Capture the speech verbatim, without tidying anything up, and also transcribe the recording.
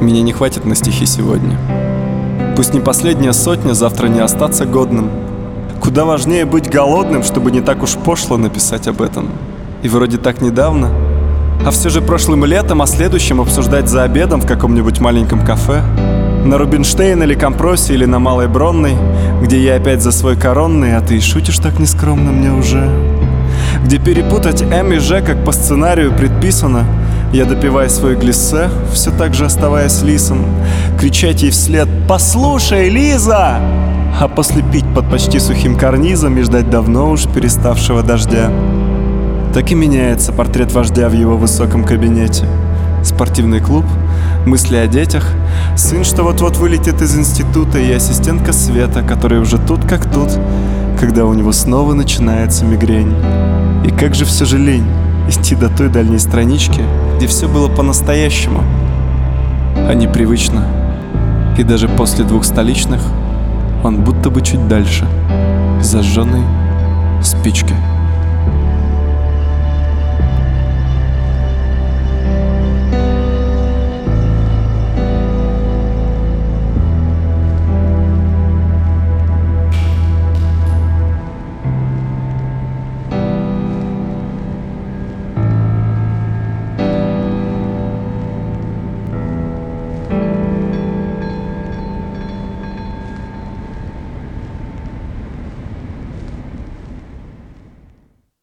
Времени не хватит на стихи сегодня. Пусть не последняя сотня, завтра не остаться годным. Куда важнее быть голодным, чтобы не так уж пошло написать об этом. И вроде так недавно. А все же прошлым летом о следующем обсуждать за обедом в каком-нибудь маленьком кафе. На Рубинштейн или Компросе, или на Малой Бронной, где я опять за свой коронный, а ты и шутишь так нескромно мне уже. Где перепутать М и Ж, как по сценарию предписано. Я, допивая свой глиссе, все так же оставаясь лисом, кричать ей вслед: «Послушай, Лиза!» А после пить под почти сухим карнизом и ждать давно уж переставшего дождя. Так и меняется портрет вождя в его высоком кабинете. Спортивный клуб, мысли о детях, сын, что вот-вот вылетит из института, и ассистентка Света, которая уже тут как тут, когда у него снова начинается мигрень. И как же все же лень идти до той дальней странички, где все было по-настоящему, а не привычно. И даже после двух столичных он будто бы чуть дальше, зажженной спички.